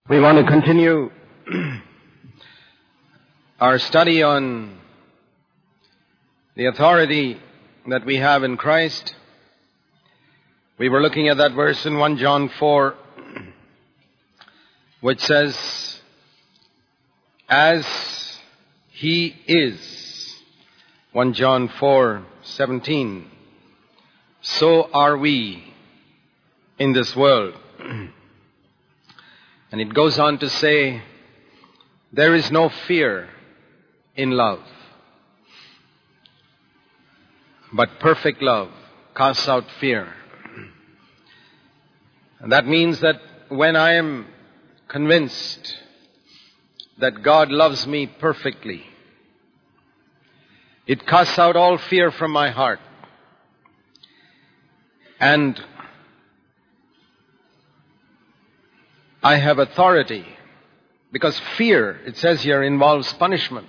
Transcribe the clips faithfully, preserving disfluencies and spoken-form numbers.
We want to continue our study on the authority that we have in Christ. We were looking at that verse in First John four, which says, as he is, First John four seventeen, so are we in this world. And it goes on to say, there is no fear in love, but perfect love casts out fear. And that means that when I am convinced that God loves me perfectly, it casts out all fear from my heart. And I have authority, because fear, it says here, involves punishment.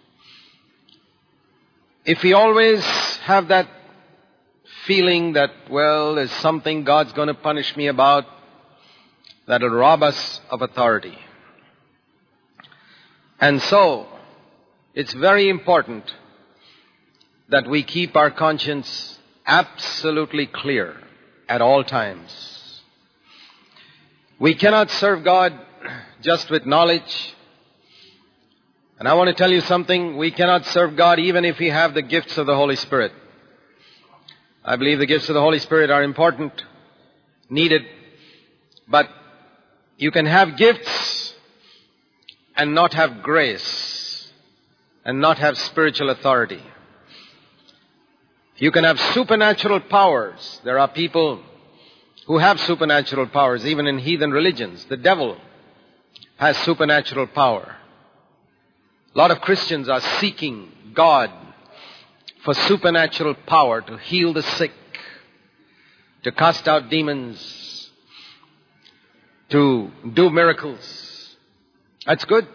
If we always have that feeling that, well, there's something God's going to punish me about, that'll rob us of authority. And so, it's very important that we keep our conscience absolutely clear at all times. We cannot serve God just with knowledge. And I want to tell you something. We cannot serve God even if we have the gifts of the Holy Spirit. I believe the gifts of the Holy Spirit are important, needed. But you can have gifts and not have grace and not have spiritual authority. You can have supernatural powers. There are people who have supernatural powers, even in heathen religions. The devil has supernatural power. A lot of Christians are seeking God for supernatural power to heal the sick, to cast out demons, to do miracles. That's good.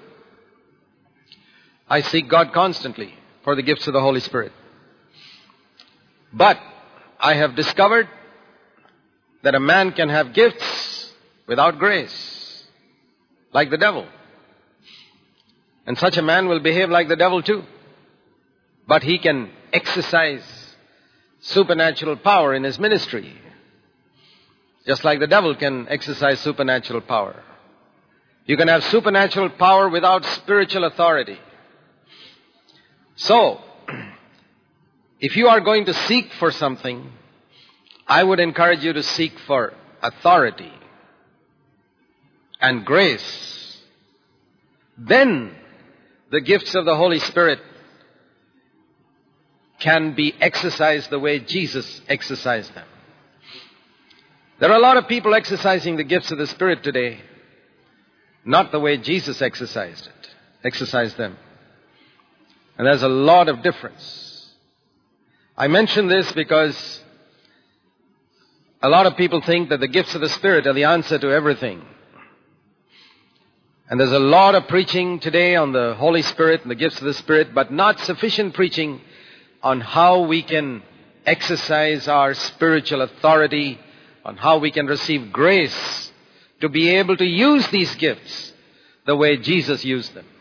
I seek God constantly for the gifts of the Holy Spirit. But I have discovered that a man can have gifts without grace, like the devil. And such a man will behave like the devil too. But he can exercise supernatural power in his ministry, just like the devil can exercise supernatural power. You can have supernatural power without spiritual authority. So, if you are going to seek for something, I would encourage you to seek for authority and grace. Then the gifts of the Holy Spirit can be exercised the way Jesus exercised them. There are a lot of people exercising the gifts of the Spirit today, not the way Jesus exercised it, exercised them. And there's a lot of difference. I mention this because a lot of people think that the gifts of the Spirit are the answer to everything. And there's a lot of preaching today on the Holy Spirit and the gifts of the Spirit, but not sufficient preaching on how we can exercise our spiritual authority, on how we can receive grace to be able to use these gifts the way Jesus used them.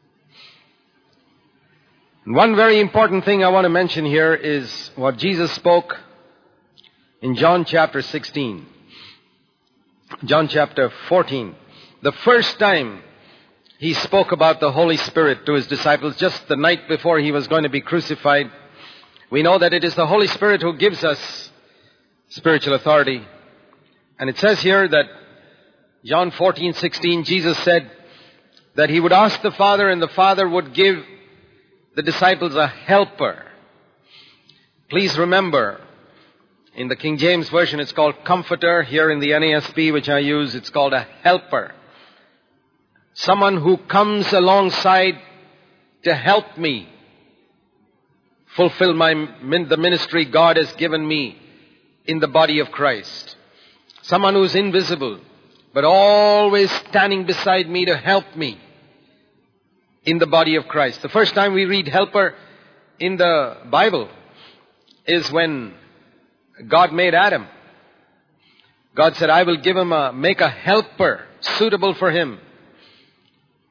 And one very important thing I want to mention here is what Jesus spoke in John chapter sixteen, John chapter fourteen, the first time he spoke about the Holy Spirit to his disciples, just the night before he was going to be crucified. We know that it is the Holy Spirit who gives us spiritual authority. And it says here that John fourteen sixteen, Jesus said that he would ask the Father, and the Father would give the disciples a helper. Please remember, in the King James Version, it's called comforter. Here in the N A S B, which I use, it's called a helper. Someone who comes alongside to help me fulfill my the ministry God has given me in the body of Christ. Someone who's invisible, but always standing beside me to help me in the body of Christ. The first time we read helper in the Bible is when God made Adam. God said, I will give him a, make a helper suitable for him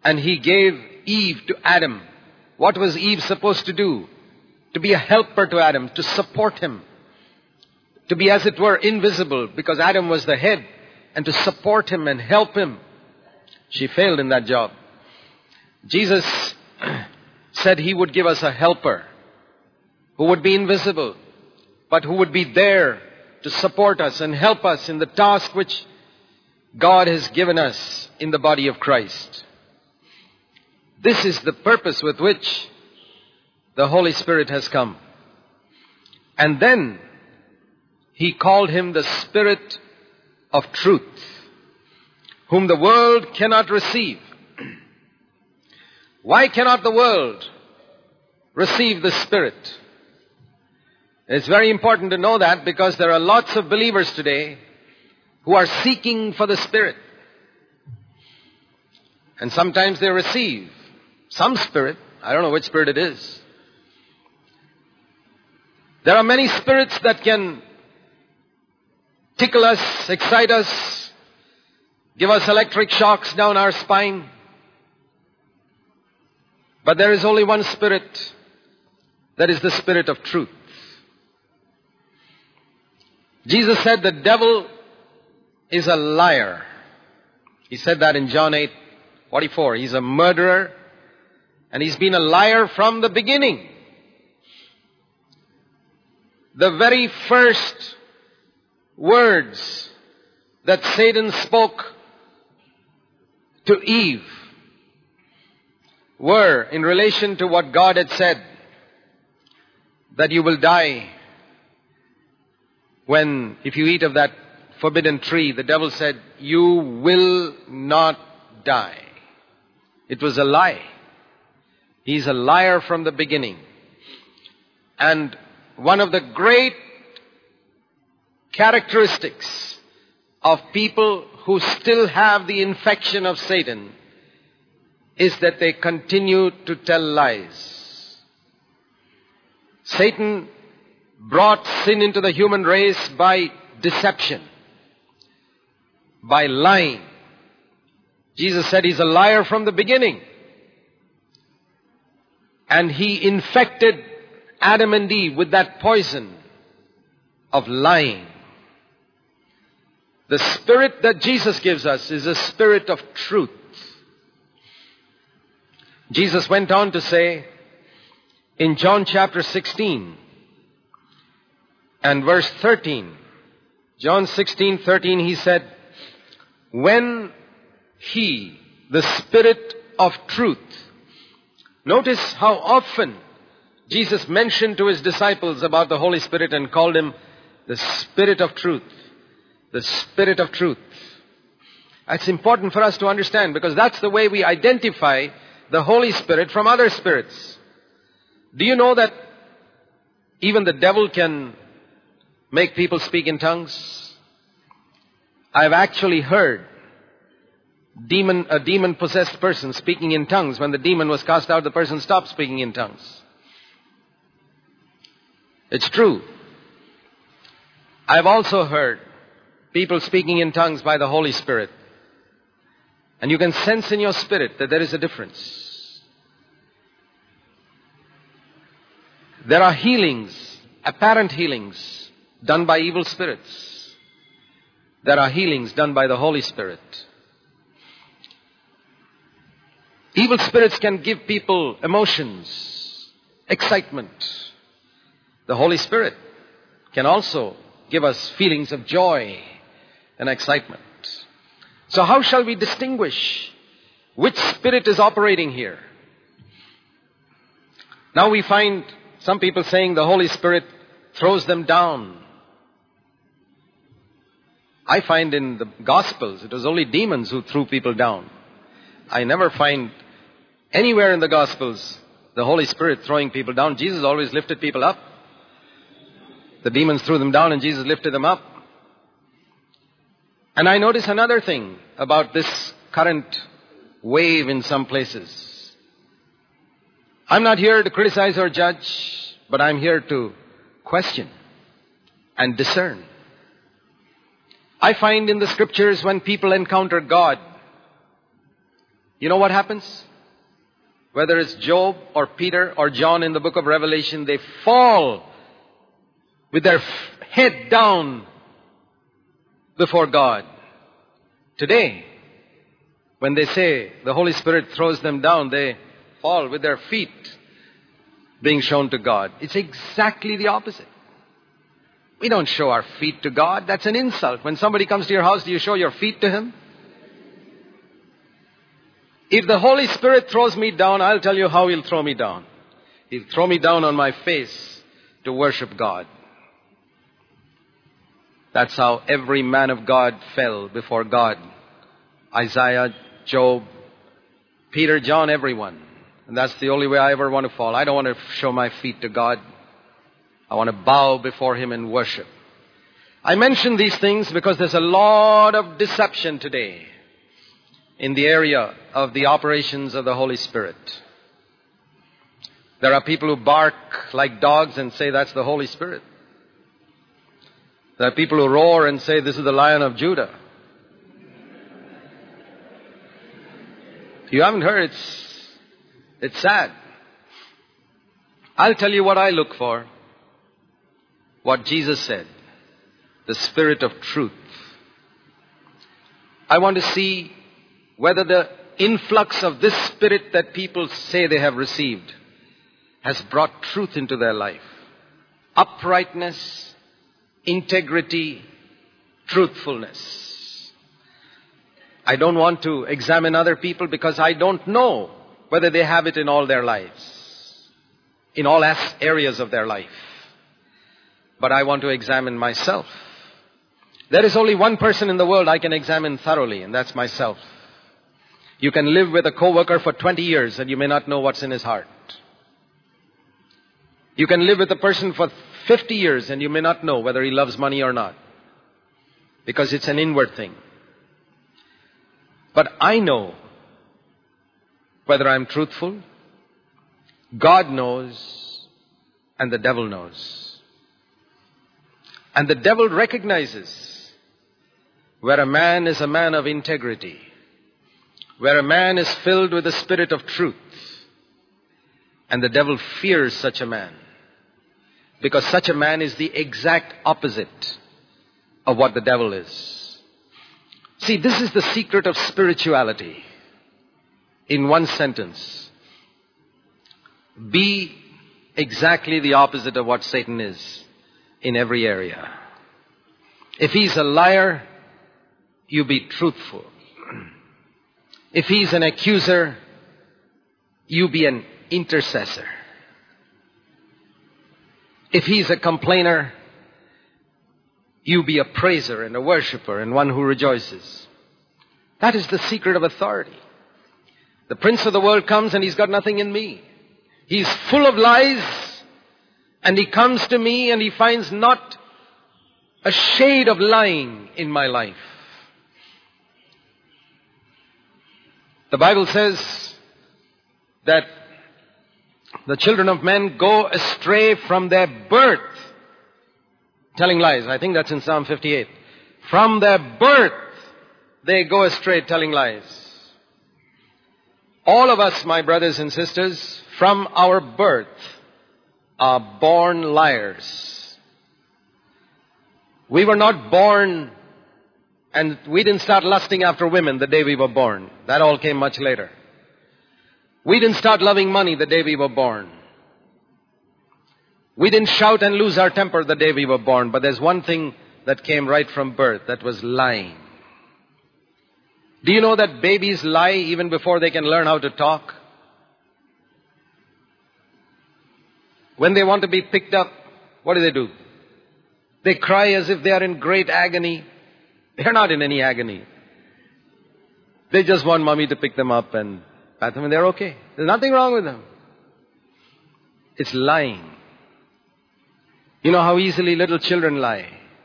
and He gave Eve to Adam. What was Eve supposed to do? To be a helper to Adam, to support him. To be, as it were, invisible, because Adam was the head, and to support him and help him. She failed in that job. Jesus said He would give us a helper who would be invisible, but who would be there to support us and help us in the task which God has given us in the body of Christ. This is the purpose with which the Holy Spirit has come. And then He called Him the Spirit of truth, whom the world cannot receive. Why cannot the world receive the Spirit? It's very important to know that, because there are lots of believers today who are seeking for the Spirit. And sometimes they receive some Spirit. I don't know which Spirit it is. There are many spirits that can tickle us, excite us, give us electric shocks down our spine. But there is only one Spirit, that is the Spirit of truth. Jesus said the devil is a liar. He said that in John eight forty-four. He's a murderer, and he's been a liar from the beginning. The very first words that Satan spoke to Eve were in relation to what God had said, that you will die when, if you eat of that forbidden tree. The devil said, you will not die. It was a lie. He's a liar from the beginning. And one of the great characteristics of people who still have the infection of Satan is that they continue to tell lies. Satan brought sin into the human race by deception, by lying. Jesus said he's a liar from the beginning. And he infected Adam and Eve with that poison of lying. The Spirit that Jesus gives us is a Spirit of truth. Jesus went on to say in John chapter sixteen and verse thirteen, John sixteen thirteen, He said, when He, the Spirit of truth. Notice how often Jesus mentioned to His disciples about the Holy Spirit and called Him the Spirit of truth. The Spirit of truth. That's important for us to understand, because that's the way we identify the Holy Spirit from other spirits. Do you know that even the devil can make people speak in tongues? I've actually heard demon, a demon-possessed person speaking in tongues. When the demon was cast out, the person stopped speaking in tongues. It's true. I've also heard people speaking in tongues by the Holy Spirit. And you can sense in your spirit that there is a difference. There are healings, apparent healings, done by evil spirits. There are healings done by the Holy Spirit. Evil spirits can give people emotions, excitement. The Holy Spirit can also give us feelings of joy and excitement. So how shall we distinguish which spirit is operating here? Now we find some people saying the Holy Spirit throws them down. I find in the Gospels it was only demons who threw people down. I never find anywhere in the Gospels the Holy Spirit throwing people down. Jesus always lifted people up. The demons threw them down and Jesus lifted them up. And I notice another thing about this current wave in some places. I'm not here to criticize or judge, but I'm here to question and discern. I find in the Scriptures when people encounter God, You know what happens? Whether it's Job or Peter or John in the book of Revelation, they fall with their head down before God. Today, when they say the Holy Spirit throws them down, they fall with their feet being shown to God. It's exactly the opposite. We don't show our feet to God. That's an insult. When somebody comes to your house, do you show your feet to him? If the Holy Spirit throws me down, I'll tell you how he'll throw me down. He'll throw me down on my face to worship God. That's how every man of God fell before God. Isaiah, Job, Peter, John, everyone. And that's the only way I ever want to fall. I don't want to show my feet to God. I want to bow before him and worship. I mention these things because there's a lot of deception today in the area of the operations of the Holy Spirit. There are people who bark like dogs and say that's the Holy Spirit. There are people who roar and say this is the Lion of Judah. You haven't heard, it's, it's sad. I'll tell you what I look for. What Jesus said. The Spirit of truth. I want to see whether the influx of this Spirit that people say they have received has brought truth into their life. Uprightness, integrity, truthfulness. I don't want to examine other people because I don't know whether they have it in all their lives, in all areas of their life. But I want to examine myself. There is only one person in the world I can examine thoroughly, and that's myself. You can live with a coworker for twenty years and you may not know what's in his heart. You can live with a person for fifty years and you may not know whether he loves money or not. Because it's an inward thing. But I know whether I'm truthful. God knows and the devil knows. And the devil recognizes where a man is a man of integrity, where a man is filled with the Spirit of truth. And the devil fears such a man, because such a man is the exact opposite of what the devil is. See, this is the secret of spirituality. In one sentence, be exactly the opposite of what Satan is in every area. If he's a liar, you be truthful. If he's an accuser, you be an intercessor. If he's a complainer, you be a praiser and a worshiper and one who rejoices. That is the secret of authority. The prince of the world comes and he's got nothing in me. He's full of lies, and he comes to me and he finds not a shade of lying in my life. The Bible says that the children of men go astray from their birth, telling lies. I think that's in Psalm fifty-eight. From their birth, they go astray telling lies. All of us, my brothers and sisters, from our birth, are born liars. We were not born, and we didn't start lusting after women the day we were born. That all came much later. We didn't start loving money the day we were born. We didn't shout and lose our temper the day we were born. But there's one thing that came right from birth. That was lying. Do you know that babies lie even before they can learn how to talk? When they want to be picked up, what do they do? They cry as if they are in great agony. They're not in any agony. They just want mommy to pick them up and pat them, and they're okay. There's nothing wrong with them. It's lying. You know how easily little children lie.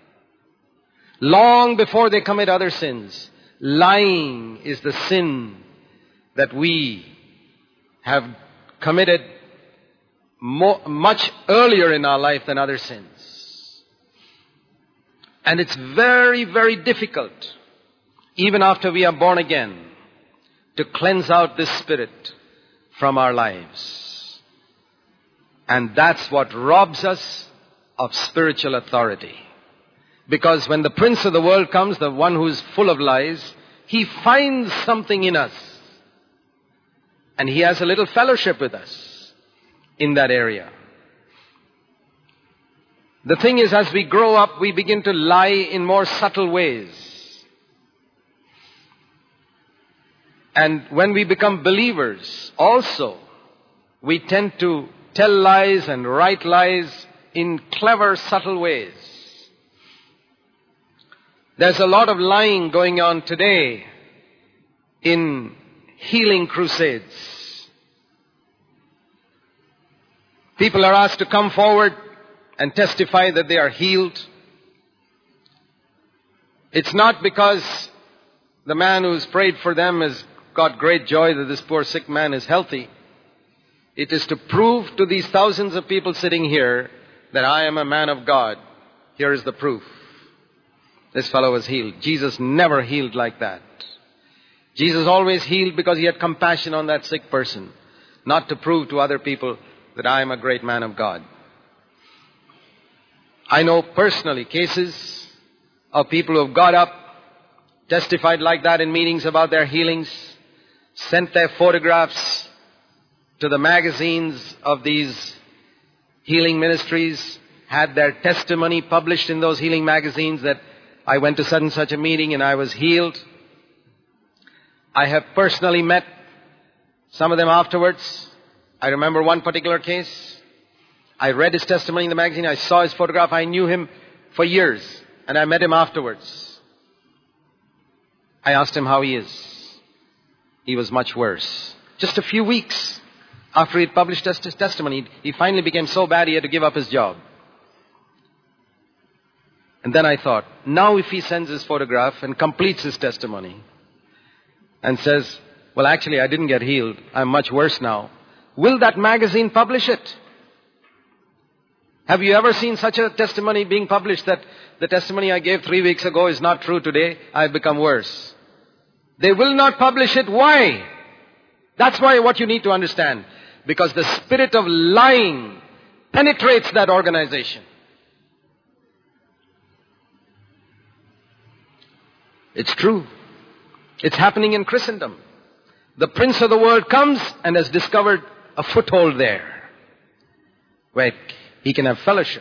Long before they commit other sins, lying is the sin that we have committed mo- much earlier in our life than other sins. And it's very, very difficult, even after we are born again, to cleanse out this spirit from our lives. And that's what robs us of spiritual authority. Because when the prince of the world comes, the one who is full of lies, he finds something in us. And he has a little fellowship with us in that area. The thing is, as we grow up, we begin to lie in more subtle ways. And when we become believers, also, we tend to tell lies and write lies in clever, subtle ways. There's a lot of lying going on today in healing crusades. People are asked to come forward and testify that they are healed. It's not because the man who's prayed for them has got great joy that this poor sick man is healthy. It is to prove to these thousands of people sitting here that I am a man of God. Here is the proof. This fellow was healed. Jesus never healed like that. Jesus always healed because he had compassion on that sick person, not to prove to other people that I am a great man of God. I know personally cases of people who have got up, testified like that in meetings about their healings, sent their photographs to the magazines of these healing ministries, had their testimony published in those healing magazines that I went to such and such a meeting and I was healed. I have personally met some of them afterwards. I remember one particular case. I read his testimony in the magazine. I saw his photograph. I knew him for years. And I met him afterwards. I asked him how he is. He was much worse. Just a few weeks after he had published his testimony, he finally became so bad he had to give up his job. And then I thought, now if he sends his photograph and completes his testimony and says, well, actually, I didn't get healed. I'm much worse now. Will that magazine publish it? Have you ever seen such a testimony being published that the testimony I gave three weeks ago is not true today? I've become worse. They will not publish it. Why? That's why what you need to understand. Because the spirit of lying penetrates that organization. It's true. It's happening in Christendom. The prince of the world comes and has discovered a foothold there where he can have fellowship.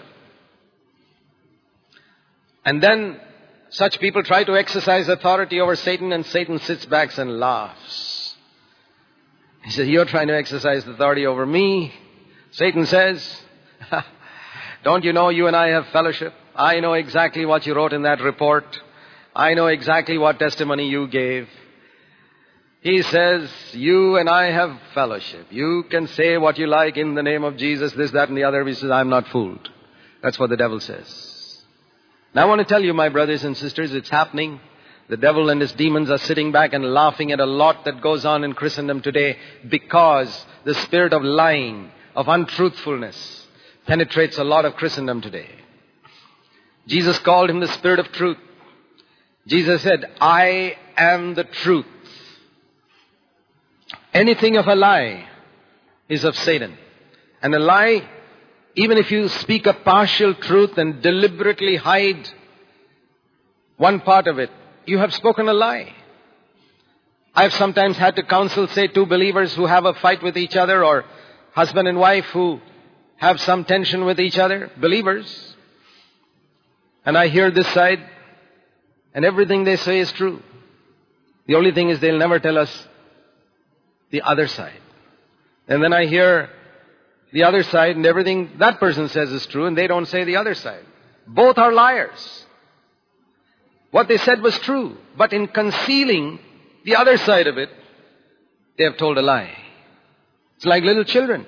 And then such people try to exercise authority over Satan, and Satan sits back and laughs. He says, you're trying to exercise authority over me. Satan says, don't you know you and I have fellowship? I know exactly what you wrote in that report. I know exactly what testimony you gave. He says, you and I have fellowship. You can say what you like in the name of Jesus, this, that, and the other. He says, I'm not fooled. That's what the devil says. Now I want to tell you, my brothers and sisters, it's happening. The devil and his demons are sitting back and laughing at a lot that goes on in Christendom today because the spirit of lying, of untruthfulness, penetrates a lot of Christendom today. Jesus called him the Spirit of truth. Jesus said, I am the truth. Anything of a lie is of Satan. And a lie, even if you speak a partial truth and deliberately hide one part of it, you have spoken a lie. I've sometimes had to counsel, say, two believers who have a fight with each other, or husband and wife who have some tension with each other, believers. And I hear this side, and everything they say is true. The only thing is they'll never tell us the other side. And then I hear the other side, and everything that person says is true, and they don't say the other side. Both are liars. What they said was true, but in concealing the other side of it, they have told a lie. It's like little children.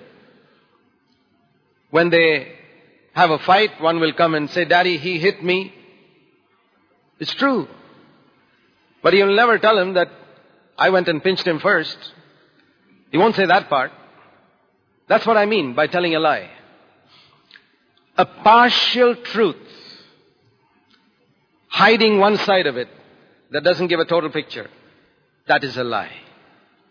When they have a fight, one will come and say, Daddy, he hit me. It's true. But he'll never tell him that I went and pinched him first. He won't say that part. That's what I mean by telling a lie. A partial truth, hiding one side of it, that doesn't give a total picture. That is a lie.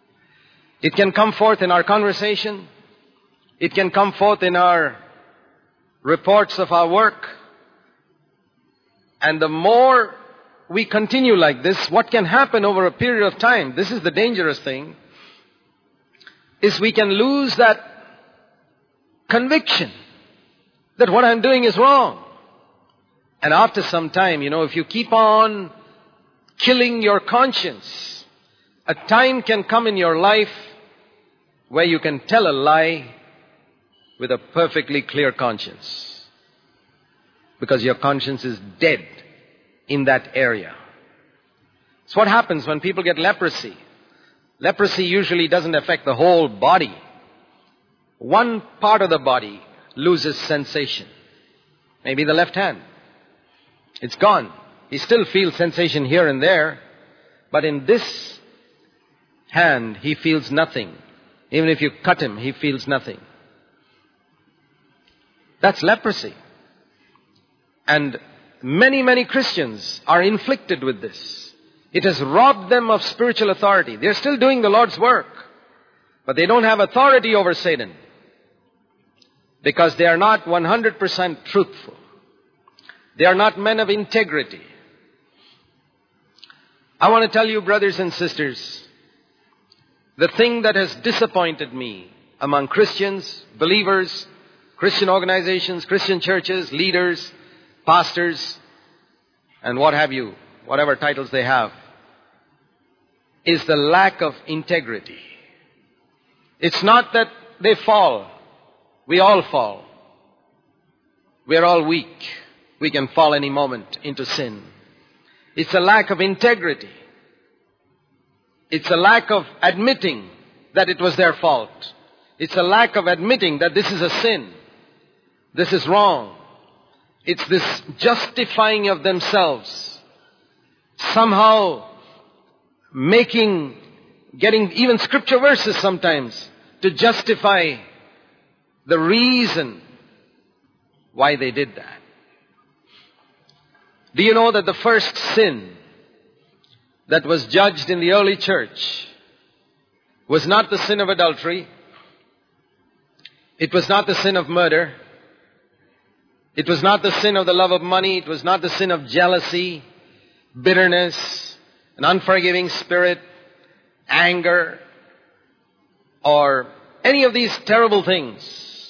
It can come forth in our conversation. It can come forth in our reports of our work. And the more we continue like this, what can happen over a period of time, this is the dangerous thing, is we can lose that conviction that what I'm doing is wrong. And after some time, you know, if you keep on killing your conscience, a time can come in your life where you can tell a lie with a perfectly clear conscience. Because your conscience is dead in that area. It's what happens when people get leprosy. Leprosy usually doesn't affect the whole body. One part of the body loses sensation. Maybe the left hand. It's gone. He still feels sensation here and there, but in this hand he feels nothing. Even if you cut him, he feels nothing. That's leprosy. And many, many Christians are inflicted with this. It has robbed them of spiritual authority. They're still doing the Lord's work, but they don't have authority over Satan because they are not one hundred percent truthful. They are not men of integrity. I want to tell you, brothers and sisters, the thing that has disappointed me among Christians, believers, Christian organizations, Christian churches, leaders, pastors, and what have you, whatever titles they have, is the lack of integrity. It's not that they fall. We all fall. We are all weak. We can fall any moment into sin. It's a lack of integrity. It's a lack of admitting that it was their fault. It's a lack of admitting that this is a sin. This is wrong. It's this justifying of themselves. Somehow making, getting even scripture verses sometimes to justify the reason why they did that. Do you know that the first sin that was judged in the early church was not the sin of adultery? It was not the sin of murder. It was not the sin of the love of money. It was not the sin of jealousy, bitterness, an unforgiving spirit, anger, or any of these terrible things.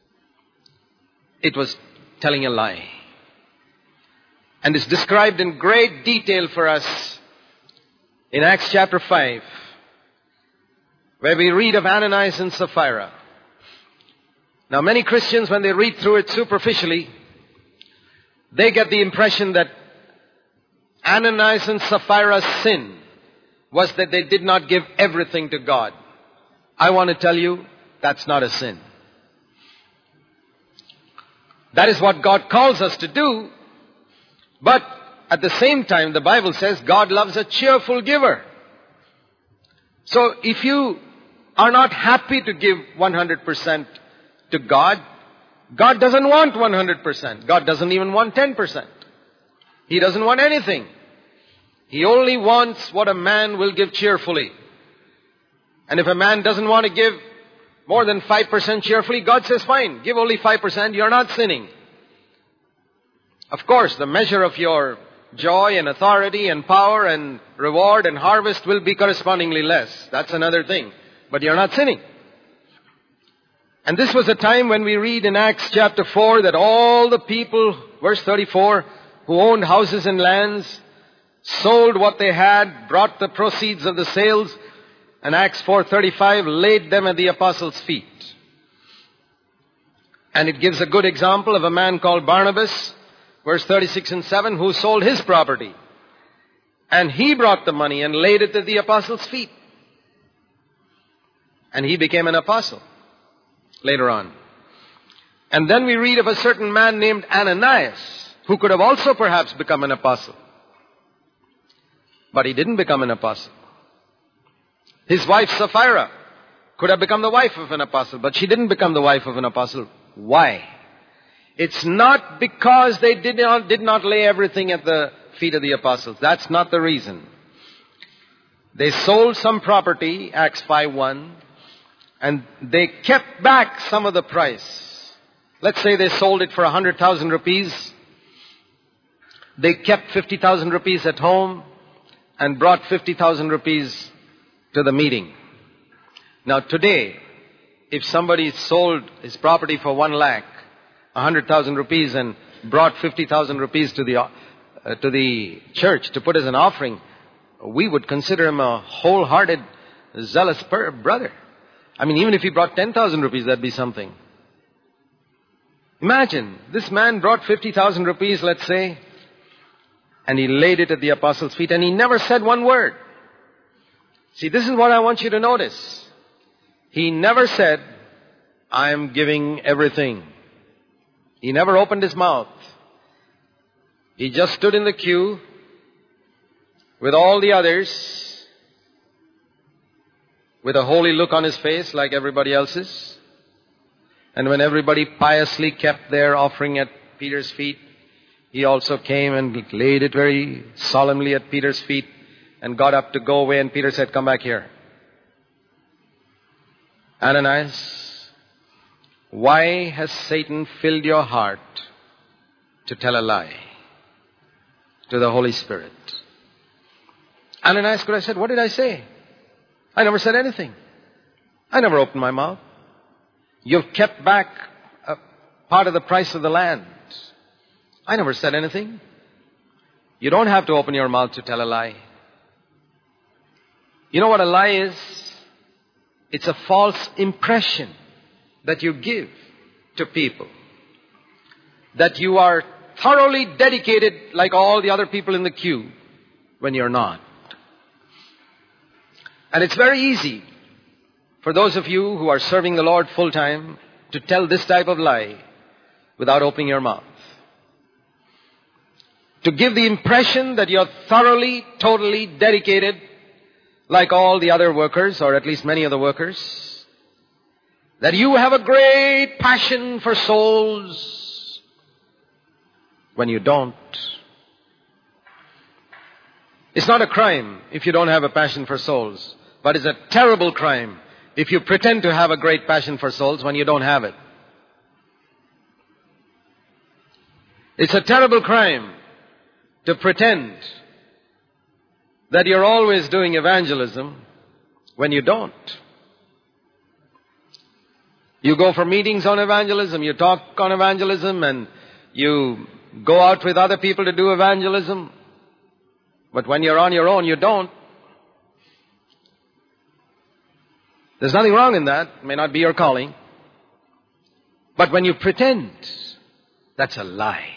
It was telling a lie. And it's described in great detail for us in Acts chapter five, where we read of Ananias and Sapphira. Now, many Christians, when they read through it superficially, they get the impression that Ananias and Sapphira's sin was that they did not give everything to God. I want to tell you, that's not a sin. That is what God calls us to do. But at the same time, the Bible says God loves a cheerful giver. So if you are not happy to give one hundred percent to God, God doesn't want one hundred percent. God doesn't even want ten percent. He doesn't want anything. He only wants what a man will give cheerfully. And if a man doesn't want to give more than five percent cheerfully, God says, fine, give only five percent, you're not sinning. Of course, the measure of your joy and authority and power and reward and harvest will be correspondingly less. That's another thing. But you're not sinning. And this was a time when we read in Acts chapter four that all the people, verse thirty-four, who owned houses and lands, sold what they had, brought the proceeds of the sales, and Acts four thirty-five laid them at the apostles' feet. And it gives a good example of a man called Barnabas, verse thirty-six and seven, who sold his property. And he brought the money and laid it at the apostles' feet. And he became an apostle later on. And then we read of a certain man named Ananias, who could have also perhaps become an apostle. But he didn't become an apostle. His wife Sapphira could have become the wife of an apostle, but she didn't become the wife of an apostle. Why? It's not because they did not, did not lay everything at the feet of the apostles. That's not the reason. They sold some property, Acts five one, and they kept back some of the price. Let's say they sold it for one hundred thousand rupees. They kept fifty thousand rupees at home and brought fifty thousand rupees to the meeting. Now today, if somebody sold his property for one lakh, one hundred thousand rupees, and brought fifty thousand rupees to the, uh, to the church to put as an offering, we would consider him a wholehearted, zealous per- brother. I mean, even if he brought ten thousand rupees, that'd be something. Imagine, this man brought fifty thousand rupees, let's say, and he laid it at the apostles' feet, and he never said one word. See, this is what I want you to notice. He never said, I am giving everything. He never opened his mouth. He just stood in the queue with all the others, with a holy look on his face like everybody else's. And when everybody piously kept their offering at Peter's feet, he also came and laid it very solemnly at Peter's feet and got up to go away. And Peter said, come back here. Ananias, why has Satan filled your heart to tell a lie to the Holy Spirit? Ananias could have said, what did I say? I never said anything. I never opened my mouth. You've kept back a part of the price of the land. I never said anything. You don't have to open your mouth to tell a lie. You know what a lie is? It's a false impression that you give to people. That you are thoroughly dedicated like all the other people in the queue when you're not. And it's very easy for those of you who are serving the Lord full time to tell this type of lie without opening your mouth. To give the impression that you're thoroughly, totally dedicated like all the other workers, or at least many of the workers. That you have a great passion for souls when you don't. It's not a crime if you don't have a passion for souls, but it's a terrible crime if you pretend to have a great passion for souls when you don't have it. It's a terrible crime to pretend that you're always doing evangelism when you don't. You go for meetings on evangelism, you talk on evangelism, and you go out with other people to do evangelism. But when you're on your own, you don't. There's nothing wrong in that. It may not be your calling. But when you pretend, that's a lie.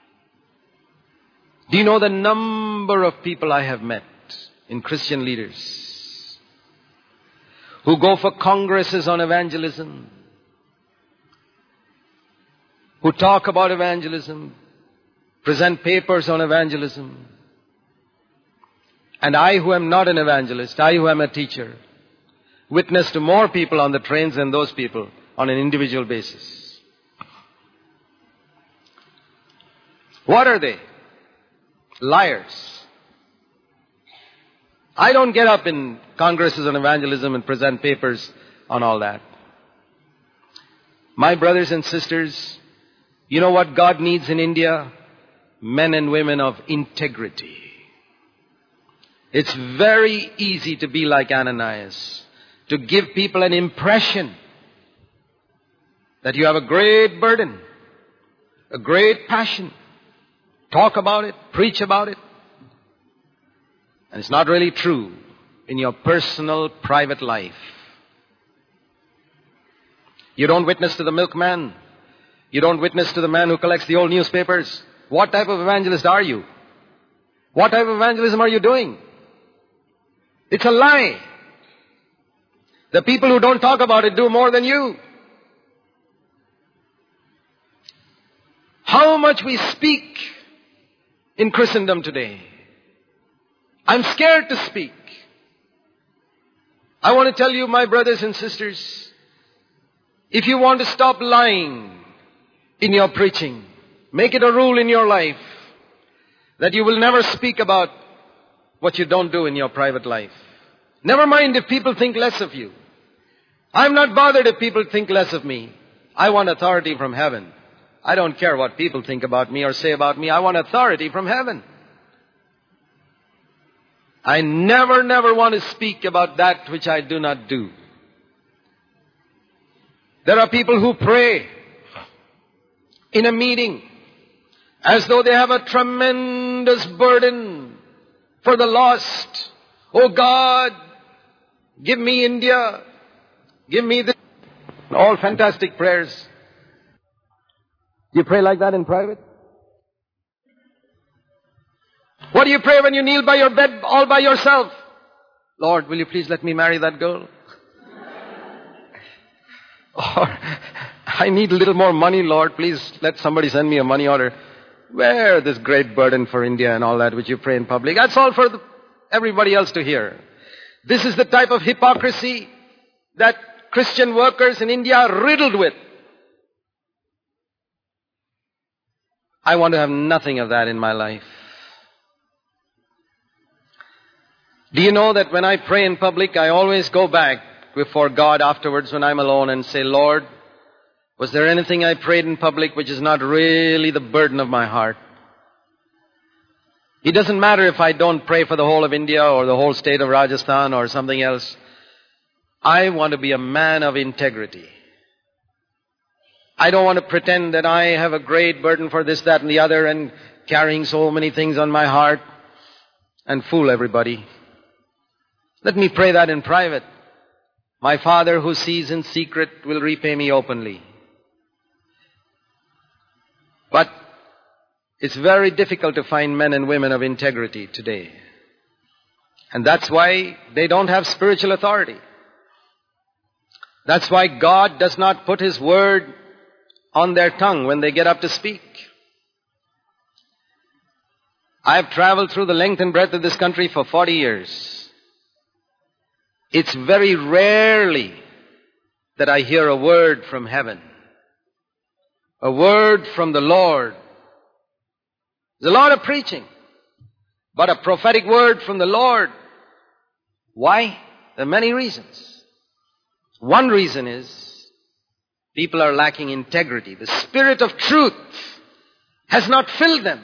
Do you know the number of people I have met in Christian leaders who go for congresses on evangelism, who talk about evangelism, present papers on evangelism, and I who am not an evangelist, I who am a teacher, witness to more people on the trains than those people on an individual basis. What are they? Liars. I don't get up in congresses on evangelism and present papers on all that. My brothers and sisters, you know what God needs in India? Men and women of integrity. It's very easy to be like Ananias, to give people an impression that you have a great burden, a great passion. Talk about it, preach about it. And it's not really true in your personal, private life. You don't witness to the milkman. You don't witness to the man who collects the old newspapers. What type of evangelist are you? What type of evangelism are you doing? It's a lie. The people who don't talk about it do more than you. How much we speak in Christendom today. I'm scared to speak. I want to tell you, my brothers and sisters, if you want to stop lying in your preaching, make it a rule in your life that you will never speak about what you don't do in your private life. Never mind if people think less of you. I'm not bothered if people think less of me. I want authority from heaven. I don't care what people think about me or say about me. I want authority from heaven. I never, never want to speak about that which I do not do. There are people who pray in a meeting as though they have a tremendous burden for the lost. Oh God, give me India. Give me this. All fantastic prayers. Do you pray like that in private? What do you pray when you kneel by your bed all by yourself? Lord, will you please let me marry that girl? Or, I need a little more money, Lord. Please let somebody send me a money order. Where this great burden for India and all that which you pray in public. That's all for the, everybody else to hear. This is the type of hypocrisy that Christian workers in India are riddled with. I want to have nothing of that in my life. Do you know that when I pray in public, I always go back before God afterwards when I'm alone and say, Lord, was there anything I prayed in public which is not really the burden of my heart? It doesn't matter if I don't pray for the whole of India or the whole state of Rajasthan or something else. I want to be a man of integrity. I don't want to pretend that I have a great burden for this, that, and the other and carrying so many things on my heart and fool everybody. Let me pray that in private. My Father who sees in secret will repay me openly. But it's very difficult to find men and women of integrity today. And that's why they don't have spiritual authority. That's why God does not put His word on their tongue when they get up to speak. I've traveled through the length and breadth of this country for forty years. It's very rarely that I hear a word from heaven. A word from the Lord. There's a lot of preaching, but a prophetic word from the Lord. Why? There are many reasons. One reason is people are lacking integrity. The Spirit of truth has not filled them.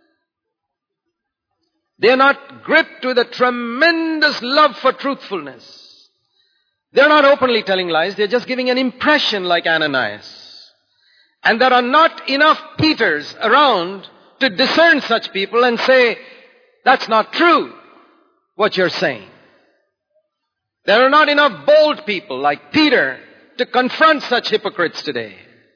They are not gripped with a tremendous love for truthfulness. They're not openly telling lies. They're just giving an impression like Ananias. And there are not enough Peters around to discern such people and say, that's not true, what you're saying. There are not enough bold people like Peter to confront such hypocrites today.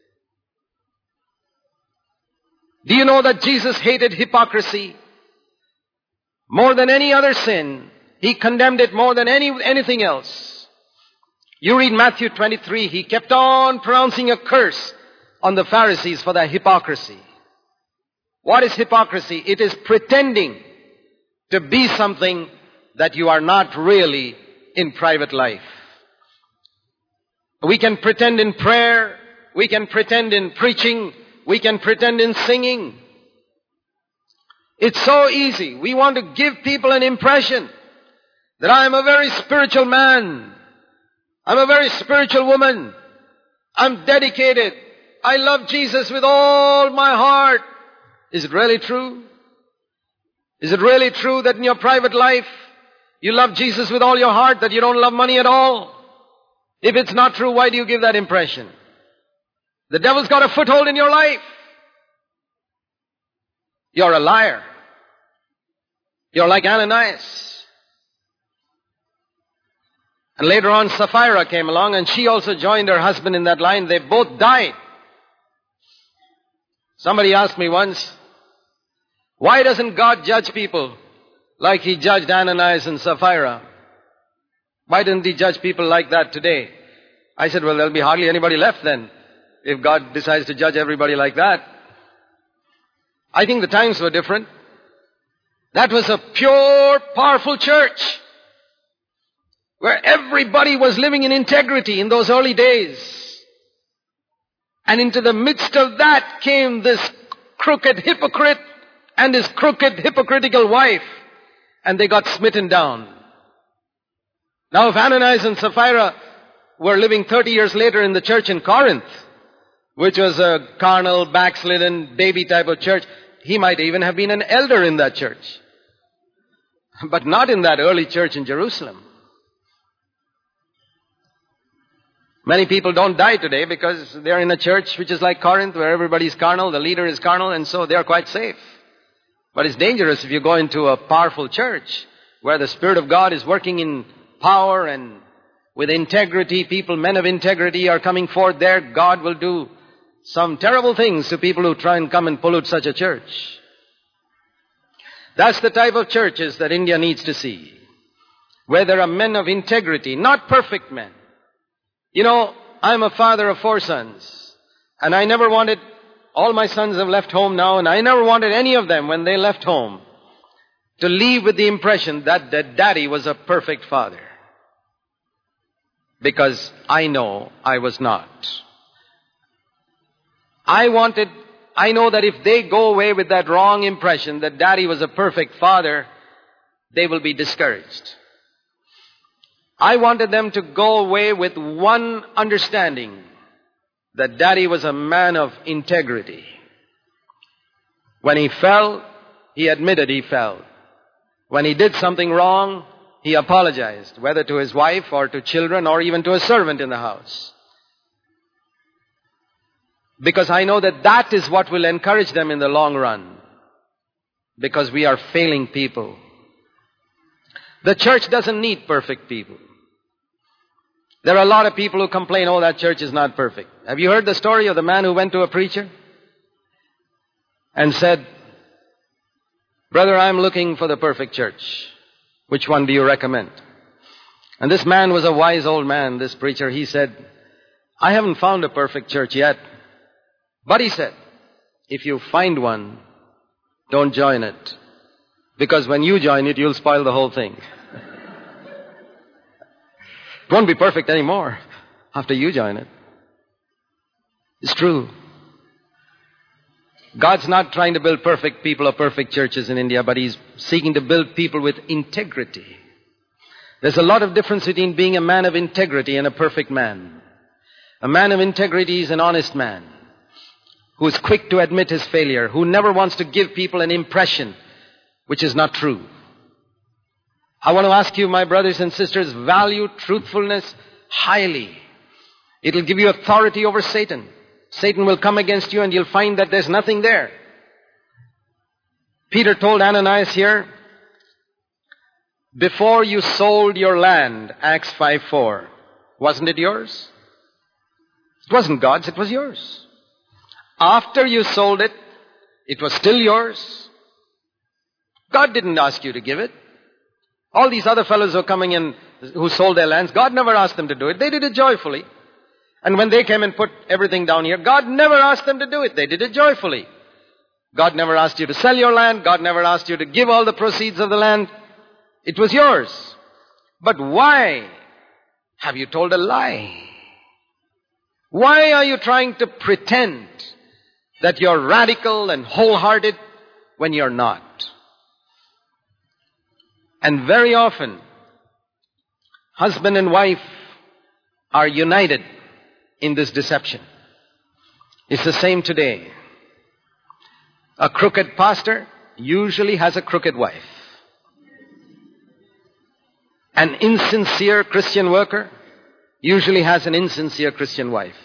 Do you know that Jesus hated hypocrisy more than any other sin? He condemned it more than any anything else. You read Matthew twenty-three, He kept on pronouncing a curse on the Pharisees for their hypocrisy. What is hypocrisy? It is pretending to be something that you are not really in private life. We can pretend in prayer, we can pretend in preaching, we can pretend in singing. It's so easy. We want to give people an impression that I am a very spiritual man. I'm a very spiritual woman. I'm dedicated. I love Jesus with all my heart. Is it really true? Is it really true that in your private life you love Jesus with all your heart, that you don't love money at all? If it's not true, why do you give that impression? The devil's got a foothold in your life. You're a liar. You're like Ananias. And later on, Sapphira came along and she also joined her husband in that line. They both died. Somebody asked me once, why doesn't God judge people like He judged Ananias and Sapphira? Why didn't He judge people like that today? I said, well, there'll be hardly anybody left then if God decides to judge everybody like that. I think the times were different. That was a pure, powerful church where everybody was living in integrity in those early days. And into the midst of that came this crooked hypocrite and his crooked, hypocritical wife. And they got smitten down. Now if Ananias and Sapphira were living thirty years later in the church in Corinth, which was a carnal, backslidden, baby type of church, he might even have been an elder in that church. But not in that early church in Jerusalem. Many people don't die today because they're in a church which is like Corinth, where everybody's carnal, the leader is carnal, and so they're quite safe. But it's dangerous if you go into a powerful church where the Spirit of God is working in power and with integrity. People, men of integrity are coming forth there. God will do some terrible things to people who try and come and pollute such a church. That's the type of churches that India needs to see, where there are men of integrity, not perfect men. You know, I'm a father of four sons, and I never wanted, all my sons have left home now, and I never wanted any of them, when they left home, to leave with the impression that their daddy was a perfect father. Because I know I was not. I wanted, I know that if they go away with that wrong impression that daddy was a perfect father, they will be discouraged. I wanted them to go away with one understanding, that daddy was a man of integrity. When he fell, he admitted he fell. When he did something wrong, he apologized, whether to his wife or to children or even to a servant in the house. Because I know that that is what will encourage them in the long run. Because we are failing people. The church doesn't need perfect people. There are a lot of people who complain, oh, that church is not perfect. Have you heard the story of the man who went to a preacher and said, brother, I'm looking for the perfect church. Which one do you recommend? And this man was a wise old man, this preacher. He said, I haven't found a perfect church yet. But he said, if you find one, don't join it. Because when you join it, you'll spoil the whole thing. It won't be perfect anymore after you join it. It's true. God's not trying to build perfect people or perfect churches in India, but He's seeking to build people with integrity. There's a lot of difference between being a man of integrity and a perfect man. A man of integrity is an honest man who is quick to admit his failure, who never wants to give people an impression which is not true. I want to ask you, my brothers and sisters, value truthfulness highly. It'll give you authority over Satan. Satan will come against you and you'll find that there's nothing there. Peter told Ananias here, before you sold your land, Acts five four, wasn't it yours? It wasn't God's, it was yours. After you sold it, it was still yours. God didn't ask you to give it. All these other fellows who are coming in, who sold their lands, God never asked them to do it. They did it joyfully. And when they came and put everything down here, God never asked them to do it. They did it joyfully. God never asked you to sell your land. God never asked you to give all the proceeds of the land. It was yours. But why have you told a lie? Why are you trying to pretend that you're radical and wholehearted when you're not? And very often, husband and wife are united in this deception. It's the same today. A crooked pastor usually has a crooked wife. An insincere Christian worker usually has an insincere Christian wife.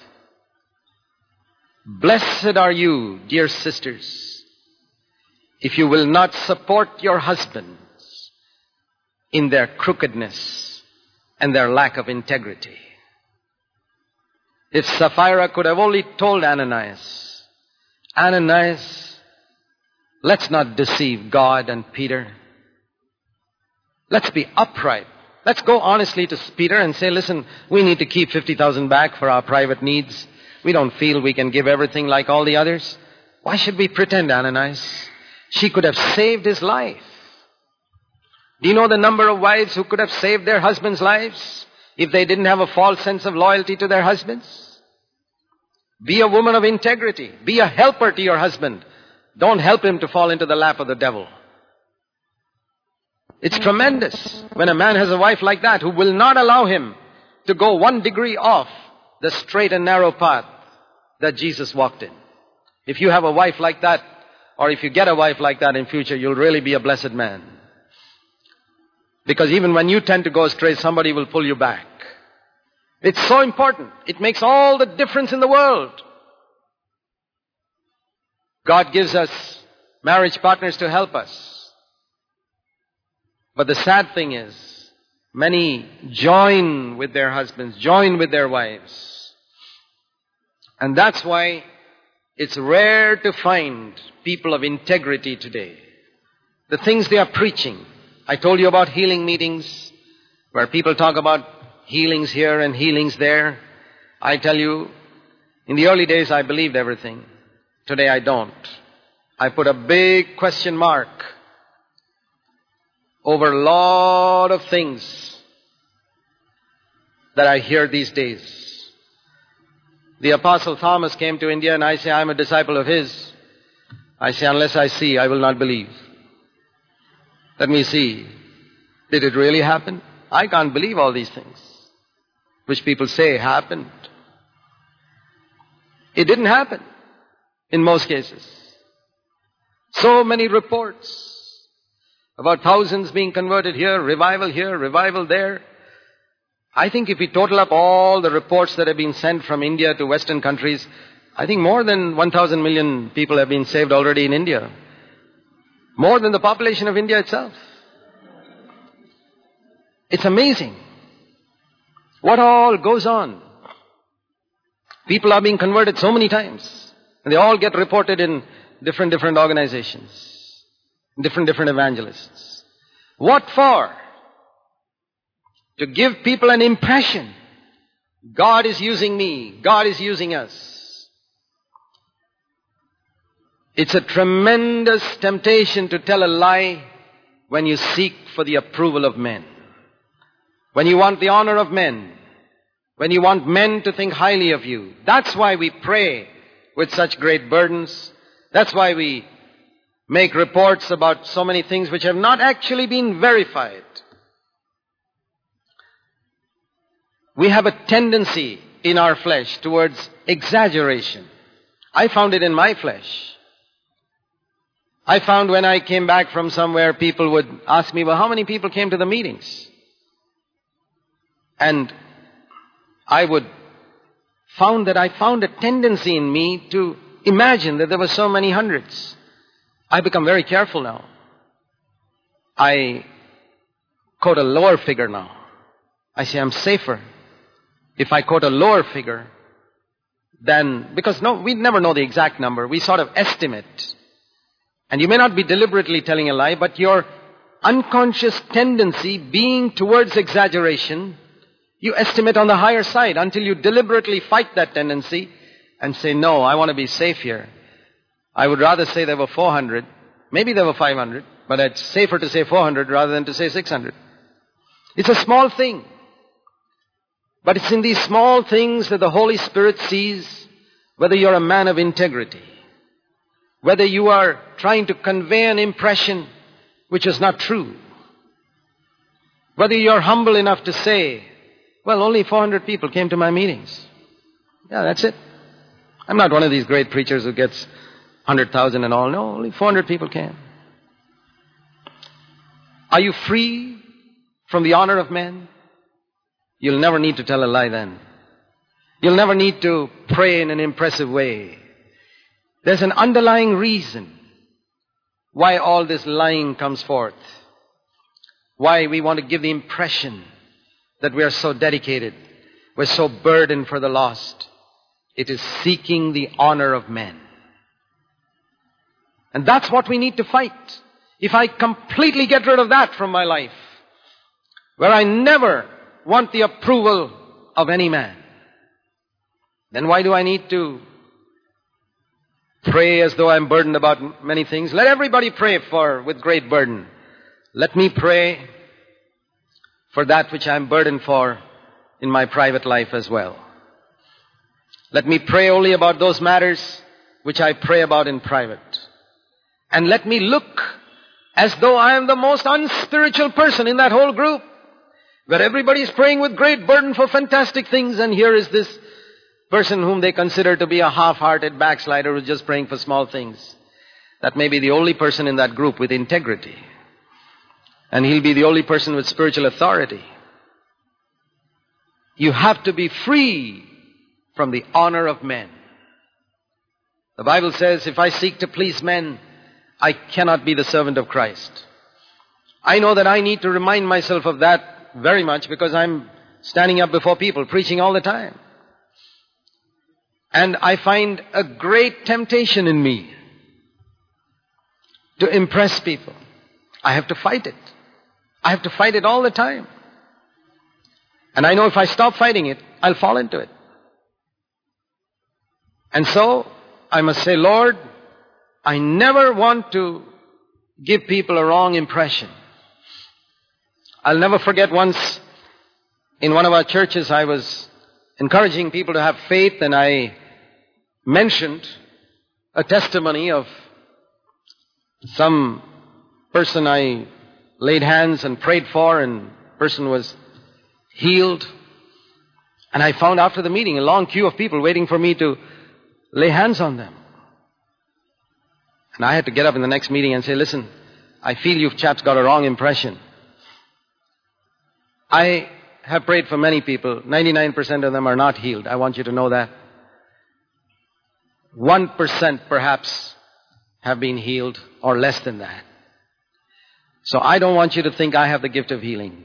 Blessed are you, dear sisters, if you will not support your husbands in their crookedness and their lack of integrity. If Sapphira could have only told Ananias, Ananias, let's not deceive God and Peter. Let's be upright. Let's go honestly to Peter and say, listen, we need to keep fifty thousand back for our private needs. We don't feel we can give everything like all the others. Why should we pretend, Ananias? She could have saved his life. Do you know the number of wives who could have saved their husbands' lives if they didn't have a false sense of loyalty to their husbands? Be a woman of integrity. Be a helper to your husband. Don't help him to fall into the lap of the devil. It's tremendous when a man has a wife like that who will not allow him to go one degree off the straight and narrow path that Jesus walked in. If you have a wife like that, or if you get a wife like that in future, you'll really be a blessed man. Because even when you tend to go astray, somebody will pull you back. It's so important. It makes all the difference in the world. God gives us marriage partners to help us. But the sad thing is, many join with their husbands, join with their wives. And that's why it's rare to find people of integrity today. The things they are preaching. I told you about healing meetings, where people talk about healings here and healings there. I tell you, in the early days I believed everything. Today I don't. I put a big question mark over a lot of things that I hear these days. The Apostle Thomas came to India and I say, I'm a disciple of his. I say, unless I see, I will not believe. Let me see. Did it really happen? I can't believe all these things which people say happened. It didn't happen in most cases. So many reports about thousands being converted here, revival here, revival there. I think if we total up all the reports that have been sent from India to Western countries, I think more than one thousand million people have been saved already in India. More than the population of India itself. It's amazing what all goes on. People are being converted so many times. And they all get reported in different, different organizations. Different, different evangelists. What for? To give people an impression. God is using me. God is using us. It's a tremendous temptation to tell a lie when you seek for the approval of men. When you want the honor of men. When you want men to think highly of you. That's why we pray with such great burdens. That's why we make reports about so many things which have not actually been verified. We have a tendency in our flesh towards exaggeration. I found it in my flesh. I found when I came back from somewhere, people would ask me, well, how many people came to the meetings? And I would found that I found a tendency in me to imagine that there were so many hundreds. I become very careful now. I quote a lower figure now. I say I'm safer if I quote a lower figure than, because no, we never know the exact number. We sort of estimate. And you may not be deliberately telling a lie, but your unconscious tendency being towards exaggeration, you estimate on the higher side until you deliberately fight that tendency and say, no, I want to be safe here. I would rather say there were four hundred. Maybe there were five hundred, but it's safer to say four hundred rather than to say six hundred. It's a small thing. But it's in these small things that the Holy Spirit sees whether you're a man of integrity. Whether you are trying to convey an impression which is not true. Whether you're humble enough to say, well, only four hundred people came to my meetings. Yeah, that's it. I'm not one of these great preachers who gets one hundred thousand and all. No, only four hundred people came. Are you free from the honor of men? You'll never need to tell a lie then. You'll never need to pray in an impressive way. There's an underlying reason why all this lying comes forth. Why we want to give the impression that we are so dedicated. We're so burdened for the lost. It is seeking the honor of men. And that's what we need to fight. If I completely get rid of that from my life, where I never want the approval of any man, then why do I need to pray as though I'm burdened about many things? Let everybody pray for with great burden. Let me pray for that which I'm burdened for in my private life as well. Let me pray only about those matters which I pray about in private. And let me look As though I am the most unspiritual person in that whole group, where everybody is praying with great burden for fantastic things, and here is this person whom they consider to be a half-hearted backslider who's just praying for small things. That may be the only person in that group with integrity. And he'll be the only person with spiritual authority. You have to be free from the honor of men. The Bible says, if I seek to please men, I cannot be the servant of Christ. I know that I need to remind myself of that very much because I'm standing up before people, preaching all the time. And I find a great temptation in me to impress people. I have to fight it. I have to fight it all the time. And I know if I stop fighting it, I'll fall into it. And so, I must say, Lord, I never want to give people a wrong impression. I'll never forget once in one of our churches I was encouraging people to have faith, and I mentioned a testimony of some person I laid hands and prayed for, and the person was healed. And I found after the meeting a long queue of people waiting for me to lay hands on them. And I had to get up in the next meeting and say, listen, I feel you chaps got a wrong impression. I have prayed for many people. ninety-nine percent of them are not healed. I want you to know that. one percent perhaps have been healed, or less than that. So I don't want you to think I have the gift of healing.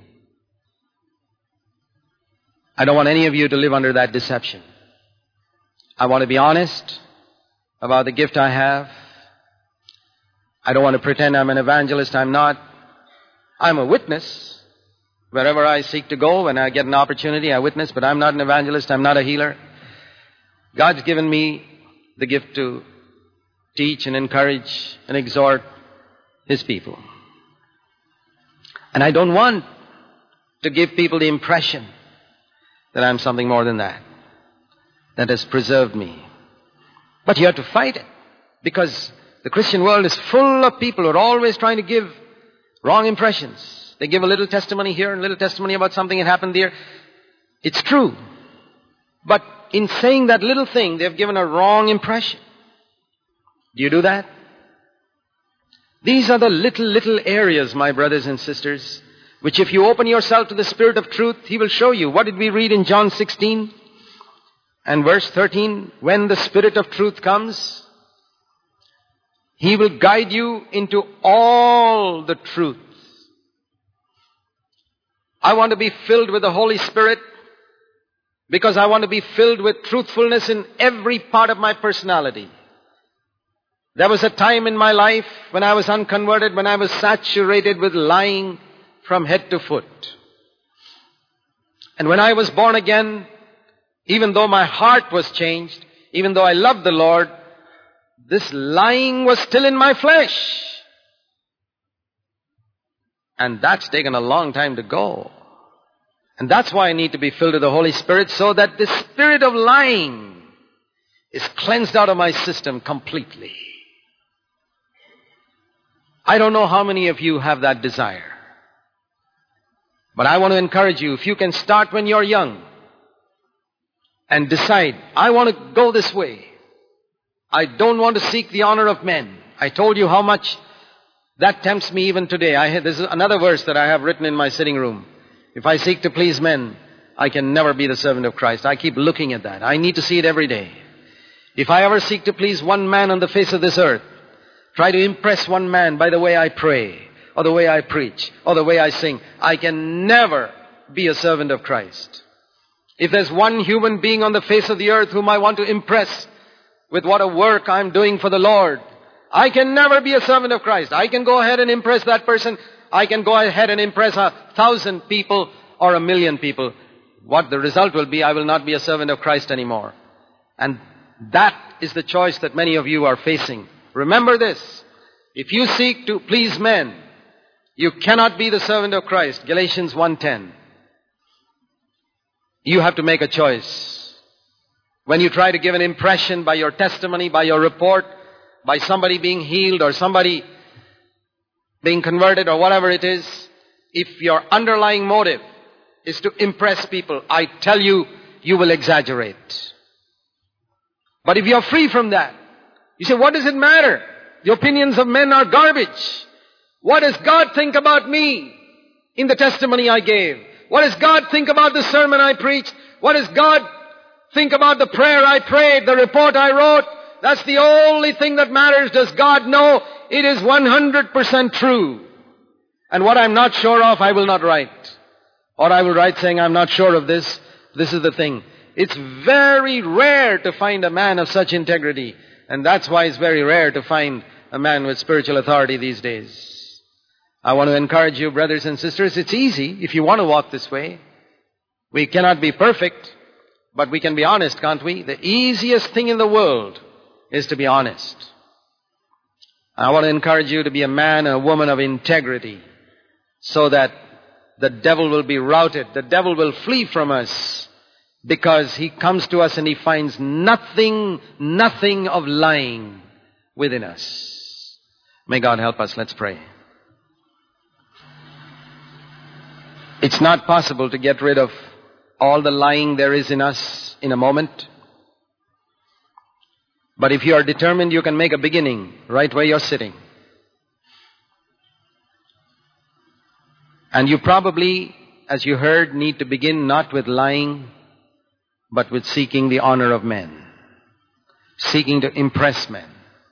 I don't want any of you to live under that deception. I want to be honest about the gift I have. I don't want to pretend I'm an evangelist. I'm not. I'm a witness. Wherever I seek to go, when I get an opportunity, I witness, but I'm not an evangelist. I'm not a healer. God's given me the gift to teach and encourage and exhort His people. And I don't want to give people the impression that I'm something more than that, that has preserved me. But you have to fight it, because the Christian world is full of people who are always trying to give wrong impressions. They give a little testimony here and a little testimony about something that happened there. It's true. But in saying that little thing, they've given a wrong impression. Do you do that? These are the little, little areas, my brothers and sisters, which if you open yourself to the Spirit of truth, He will show you. What did we read in John sixteen and verse thirteen? When the Spirit of truth comes, He will guide you into all the truth. I want to be filled with the Holy Spirit because I want to be filled with truthfulness in every part of my personality. There was a time in my life when I was unconverted, when I was saturated with lying from head to foot. And when I was born again, even though my heart was changed, even though I loved the Lord, this lying was still in my flesh. And that's taken a long time to go. And that's why I need to be filled with the Holy Spirit, so that the spirit of lying is cleansed out of my system completely. I don't know how many of you have that desire. But I want to encourage you, if you can start when you're young and decide, I want to go this way. I don't want to seek the honor of men. I told you how much that tempts me even today. I have, this is another verse that I have written in my sitting room. If I seek to please men, I can never be the servant of Christ. I keep looking at that. I need to see it every day. If I ever seek to please one man on the face of this earth, try to impress one man by the way I pray, or the way I preach, or the way I sing, I can never be a servant of Christ. If there's one human being on the face of the earth whom I want to impress with what a work I'm doing for the Lord, I can never be a servant of Christ. I can go ahead and impress that person. I can go ahead and impress a thousand people or a million people. What the result will be, I will not be a servant of Christ anymore. And that is the choice that many of you are facing. Remember this. If you seek to please men, you cannot be the servant of Christ. Galatians one ten. You have to make a choice. When you try to give an impression by your testimony, by your report, by somebody being healed or somebody being converted or whatever it is, if your underlying motive is to impress people, I tell you, you will exaggerate. But if you're free from that, you say, what does it matter? The opinions of men are garbage. What does God think about me in the testimony I gave? What does God think about the sermon I preached? What does God think about the prayer I prayed, the report I wrote? That's the only thing that matters. Does God know it is one hundred percent true? And what I'm not sure of, I will not write. Or I will write saying, I'm not sure of this. This is the thing. It's very rare to find a man of such integrity. And that's why it's very rare to find a man with spiritual authority these days. I want to encourage you, brothers and sisters, it's easy if you want to walk this way. We cannot be perfect, but we can be honest, can't we? The easiest thing in the world is to be honest. I want to encourage you to be a man and a woman of integrity so that the devil will be routed. The devil will flee from us because he comes to us and he finds nothing, nothing of lying within us. May God help us. Let's pray. It's not possible to get rid of all the lying there is in us in a moment. But if you are determined, you can make a beginning right where you're sitting. And you probably, as you heard, need to begin not with lying, but with seeking the honor of men. Seeking to impress men.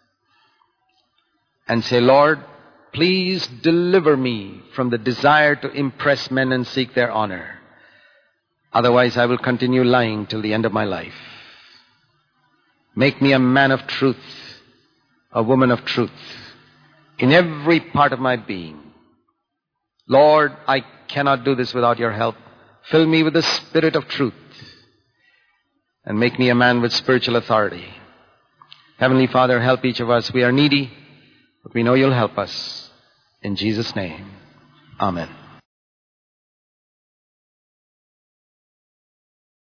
And say, Lord, please deliver me from the desire to impress men and seek their honor. Otherwise, I will continue lying till the end of my life. Make me a man of truth, a woman of truth, in every part of my being. Lord, I cannot do this without your help. Fill me with the spirit of truth and make me a man with spiritual authority. Heavenly Father, help each of us. We are needy, but we know you'll help us. In Jesus' name, amen.